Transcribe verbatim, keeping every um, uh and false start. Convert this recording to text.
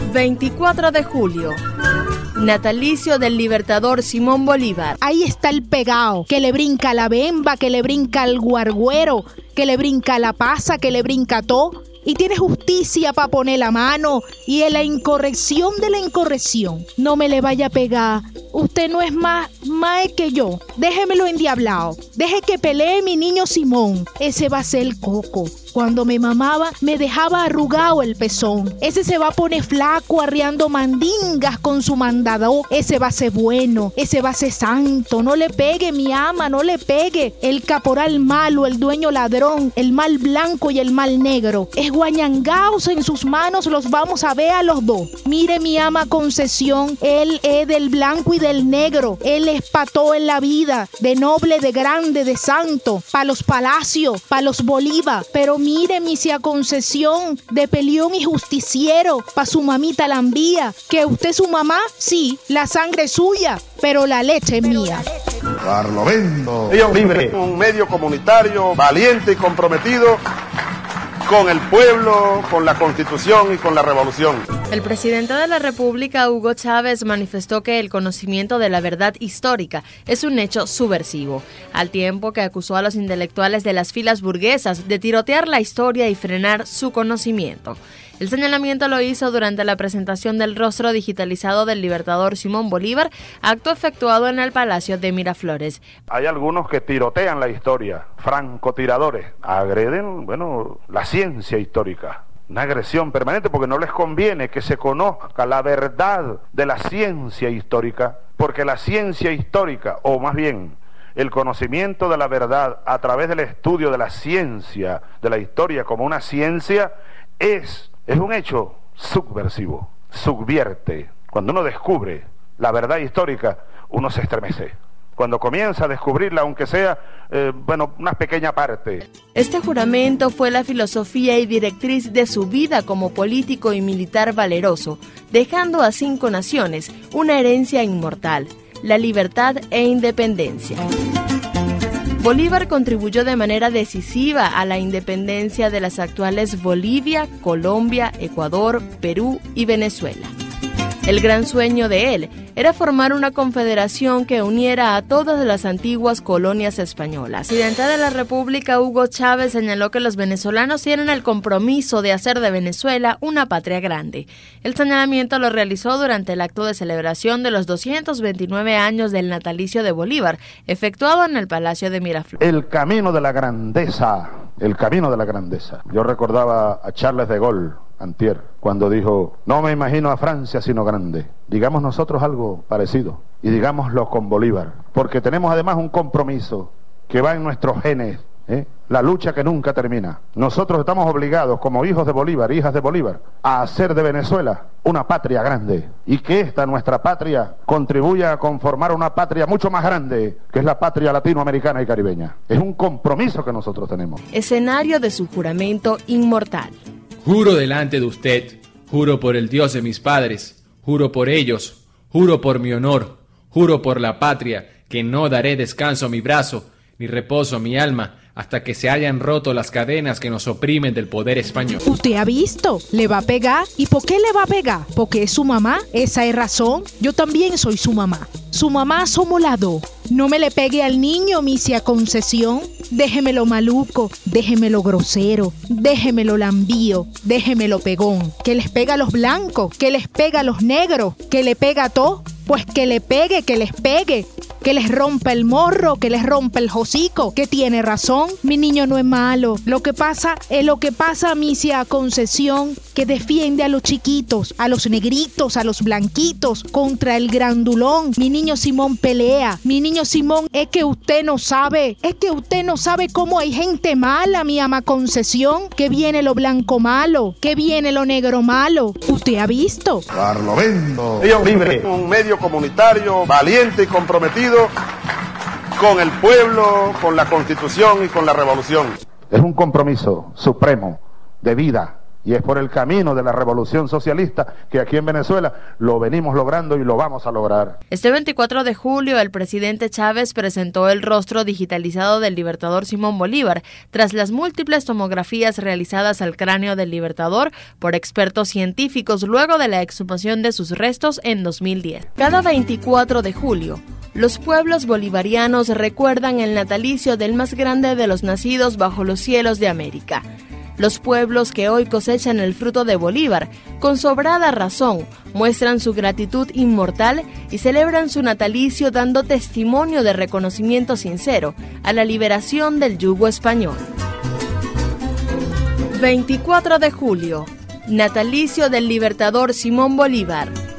veinticuatro de julio. Natalicio del libertador Simón Bolívar. Ahí está el pegao, que le brinca la bemba, que le brinca el guarguero, que le brinca la pasa, que le brinca todo. Y tiene justicia para poner la mano y en la incorrección de la incorrección. No me le vaya a pegar. Usted no es más más que yo. Déjemelo endiablado. Deje que pelee mi niño Simón. Ese va a ser el coco. Cuando me mamaba, me dejaba arrugado el pezón. Ese se va a poner flaco arriando mandingas con su mandado. Ese va a ser bueno. Ese va a ser santo. No le pegue, mi ama, no le pegue. El caporal malo, el dueño ladrón, el mal blanco y el mal negro. Es guañangaos en sus manos, los vamos a ver a los dos. Mire, mi ama Concesión, él es del blanco y del negro. Él es pa' todo en la vida, de noble, de grande, de santo, pa' los palacios, pa' los Bolívar. Pero mire, misia Concesión, de peleón y justiciero, pa' su mamita la envía. Que usted es su mamá, sí, la sangre es suya, pero la leche es mía. Barlovento. Río Libre, un medio comunitario valiente y comprometido con el pueblo, con la Constitución y con la Revolución. El presidente de la República, Hugo Chávez, manifestó que el conocimiento de la verdad histórica es un hecho subversivo, al tiempo que acusó a los intelectuales de las filas burguesas de tirotear la historia y frenar su conocimiento. El señalamiento lo hizo durante la presentación del rostro digitalizado del libertador Simón Bolívar, acto efectuado en el Palacio de Miraflores. Hay algunos que tirotean la historia, francotiradores, agreden, bueno, la ciencia histórica. Una agresión permanente porque no les conviene que se conozca la verdad de la ciencia histórica, porque la ciencia histórica, o más bien el conocimiento de la verdad a través del estudio de la ciencia, de la historia como una ciencia, es... Es un hecho subversivo, subvierte. Cuando uno descubre la verdad histórica, uno se estremece. Cuando comienza a descubrirla, aunque sea, eh, bueno, una pequeña parte. Este juramento fue la filosofía y directriz de su vida como político y militar valeroso, dejando a cinco naciones una herencia inmortal, la libertad e independencia. Bolívar contribuyó de manera decisiva a la independencia de las actuales Bolivia, Colombia, Ecuador, Perú y Venezuela. El gran sueño de él era formar una confederación que uniera a todas las antiguas colonias españolas. El presidente de la República, Hugo Chávez, señaló que los venezolanos tienen el compromiso de hacer de Venezuela una patria grande. El señalamiento lo realizó durante el acto de celebración de los doscientos veintinueve años del natalicio de Bolívar, efectuado en el Palacio de Miraflores. El camino de la grandeza, el camino de la grandeza. Yo recordaba a Charles de Gaulle, antier, cuando dijo: no me imagino a Francia sino grande. Digamos nosotros algo parecido y digámoslo con Bolívar, porque tenemos además un compromiso que va en nuestros genes, ¿eh? La lucha que nunca termina. Nosotros estamos obligados como hijos de Bolívar, hijas de Bolívar, a hacer de Venezuela una patria grande y que esta nuestra patria contribuya a conformar una patria mucho más grande, que es la patria latinoamericana y caribeña. Es un compromiso que nosotros tenemos. Escenario de su juramento inmortal. Juro delante de usted, juro por el Dios de mis padres, juro por ellos, juro por mi honor, juro por la patria, que no daré descanso a mi brazo, ni reposo a mi alma, hasta que se hayan roto las cadenas que nos oprimen del poder español. ¿Usted ha visto? ¿Le va a pegar? ¿Y por qué le va a pegar? ¿Porque es su mamá? ¿Esa es razón? Yo también soy su mamá. Su mamá somos las dos. No me le pegue al niño, misia Concesión. Déjemelo maluco, déjemelo grosero, déjemelo lambío, déjemelo pegón. Que les pega a los blancos, que les pega a los negros, que le pega a todos. Pues que le pegue, que les pegue, que les rompa el morro, que les rompa el hocico, que tiene razón. Mi niño no es malo. Lo que pasa es lo que pasa, misia Concesión, que defiende a los chiquitos, a los negritos, a los blanquitos, contra el grandulón. Mi niño Simón pelea. Mi niño Simón, es que usted no sabe, es que usted no sabe cómo hay gente mala, mi ama Concesión, que viene lo blanco malo, que viene lo negro malo. ¿Usted ha visto? Barlovento. Río Libre, un medio comunitario valiente y comprometido con el pueblo, con la Constitución y con la Revolución. Es un compromiso supremo de vida Y es por el camino de la revolución socialista que aquí en Venezuela lo venimos logrando y lo vamos a lograr. Este veinticuatro de julio, el presidente Chávez presentó el rostro digitalizado del libertador Simón Bolívar, tras las múltiples tomografías realizadas al cráneo del libertador por expertos científicos luego de la exhumación de sus restos en dos mil diez. Cada veinticuatro de julio, los pueblos bolivarianos recuerdan el natalicio del más grande de los nacidos bajo los cielos de América. Los pueblos que hoy cosechan el fruto de Bolívar, con sobrada razón, muestran su gratitud inmortal y celebran su natalicio dando testimonio de reconocimiento sincero a la liberación del yugo español. veinticuatro de julio, natalicio del libertador Simón Bolívar.